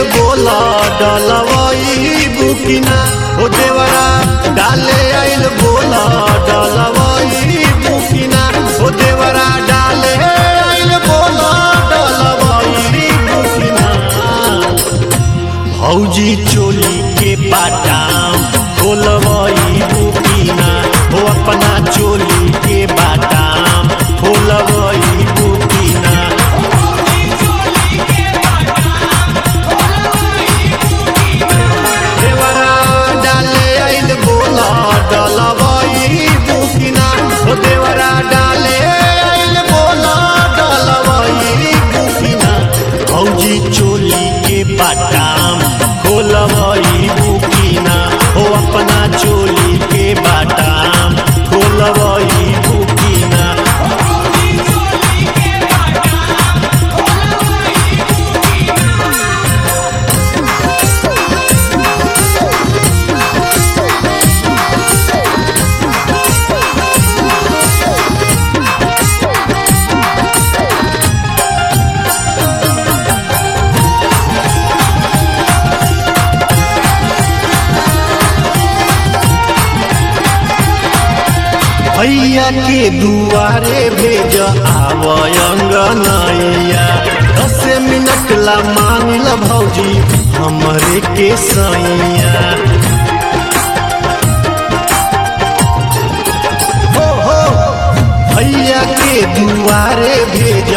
बोला डलवाई बुकिना हो देवरा डाले आइल बोला डलवाई बुकिना हो देवरा डाले आइल बोला डलवाई बुकिना भौजी चोली के बाटाम खोलवाई बुकिना हो अपना चोली के बाटाम खोलवाई बुकिना देवरा डाले आइल बोला डलवाई बुकिना हो देवरा डाले आइल बोला डलवाई बुकिना भौजी चोली के बाटाम खोलवाई बुकिना हो अपना चोली के बाटाम खोलवाई बुकिना भैया के दुआरे भेज आवंगनैया 10 मिनट ला मान ल भौजी हमरे के सैया हो भैया के दुआरे भेज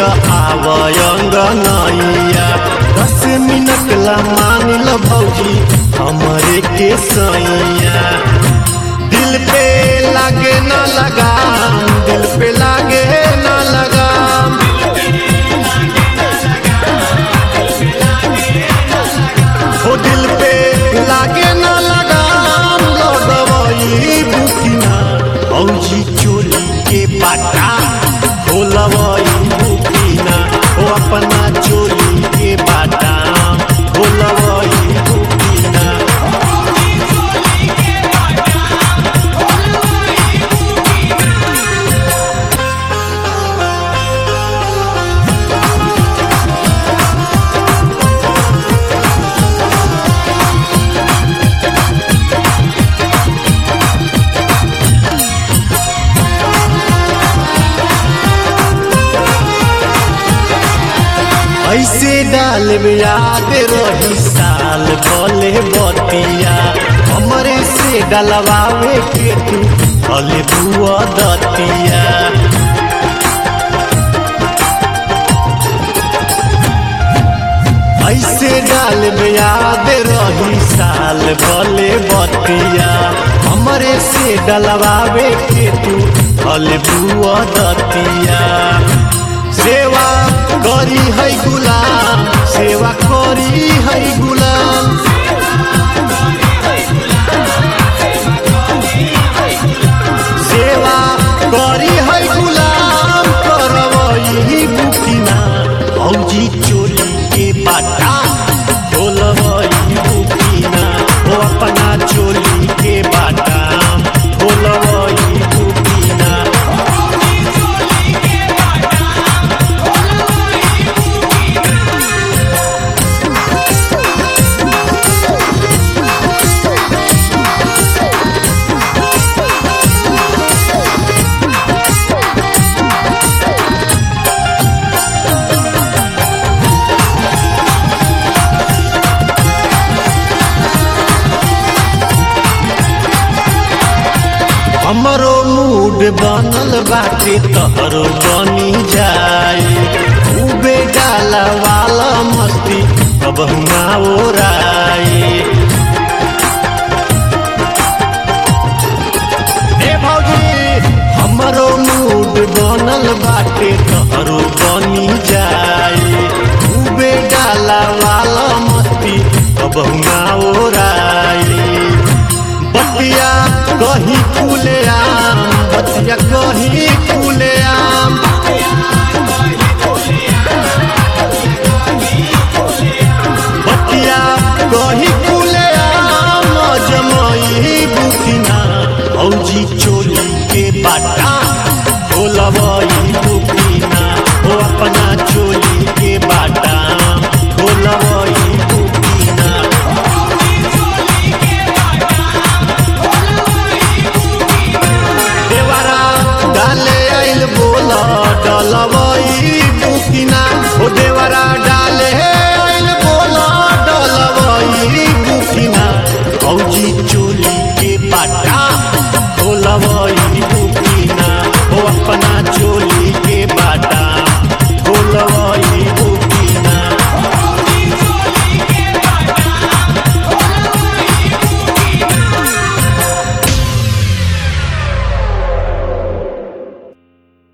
आवंगनैया 10 मिनट ला मान ल भौजी हमरे के सैया दिल पे लागे ना लगाम दिल पे लागे ना लगाम हो दिल पे लागे ना लगाम लगवाई बुकिना भौजी चोली के बाटा खोलवाई बुकिना हो अपना चोली के बाटा खोलवाई बुकिना ऐसे डाल में याद रही साल बोले बतिया हमरे से डलवावे के तू भले बुआ दतिया ऐसे डाल में याद रही साल बोले बतिया हमरे से डलवावे के तू भले बुआ दतिया सेवा करी है गुलाम सेवा करी है गुलाम सेवा करी है गुलाम करवाई बुकिना भौजी चोली के बाटा खोलवाई बुकिना हो अपना चोली के बाटा खोलवाई बुकिना हमरो मूड बनल बाटे तहरो बनी जाए उबे डाला वाला मस्ती अब ना ओराए ए भौजी हमरो मूड बनल बाटे तहरो बनी जाए उबे डाला वाला मस्ती अब ना ओराए बतिया कहीं खुले आम बतिया कहीं खुले आम बतिया कहीं खुले आम जमाई बुकिना भौजी चोली के बाटा खोलवाई बुकिना हो डलवई बुकिना हो देवरा